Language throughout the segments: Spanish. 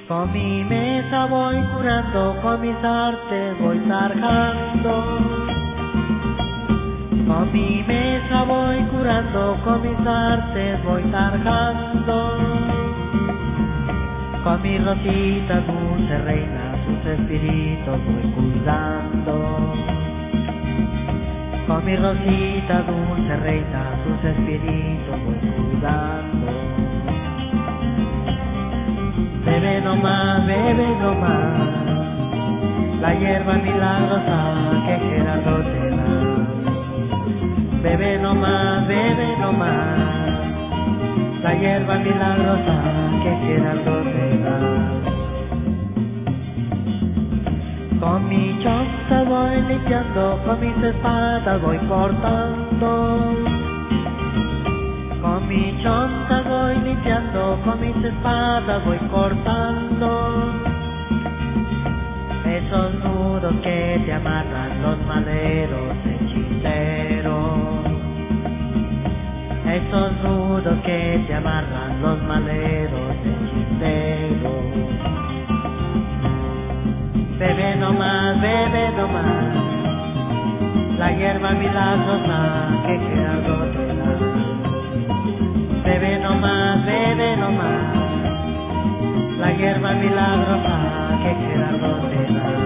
Con mi mesa voy curando, con mis artes voy zarjando. Con mi mesa voy curando, con mis artes voy zarjando. Con mi rosita dulce reina, sus espíritus voy cuidando. Con mi rosita dulce reina, sus espíritus voy cuidando. Bebe nomás, la hierba milagrosa que Gerardo te da. Bebe nomás, la hierba milagrosa que Gerardo te da. Con mi chonta voy limpiando, con mis espadas voy cortando. Con mi chonta voy limpiando, con mis espadas voy cortando. Esos nudos que te amarran los maleros hechiceros. Esos nudos que te amarran los maleros hechiceros. Bebe nomás, la hierba milagrosa que Gerardo te da. Bebe nomás, la hierba milagrosa que Gerardo te da.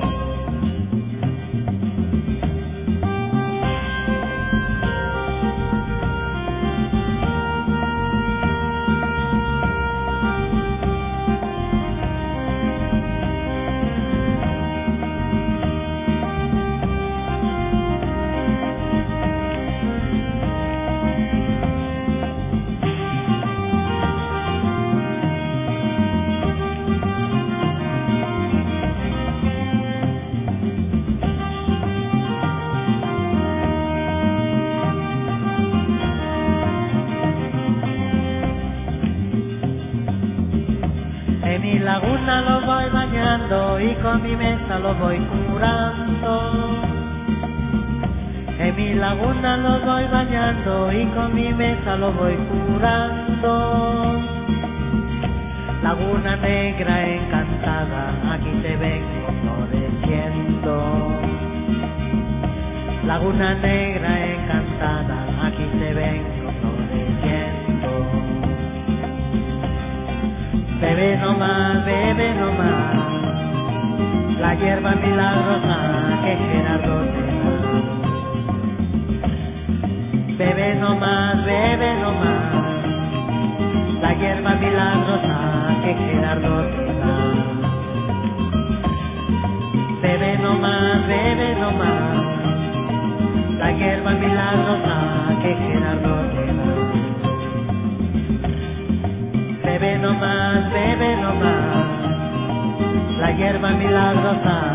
En mi laguna lo voy bañando y con mi mesa lo voy curando. En mi laguna lo voy bañando y con mi mesa lo voy curando. Laguna negra encantada, aquí te vengo floreciendo. Laguna negra encantada, aquí te vengo floreciendo. Bebe nomás, la hierba milagrosa que Gerardo te da. Bebe nomás, la hierba milagrosa que Gerardo te da. Bebe nomás, la hierba milagrosa que Gerardo te da. Bebe nomás, la hierba milagrosa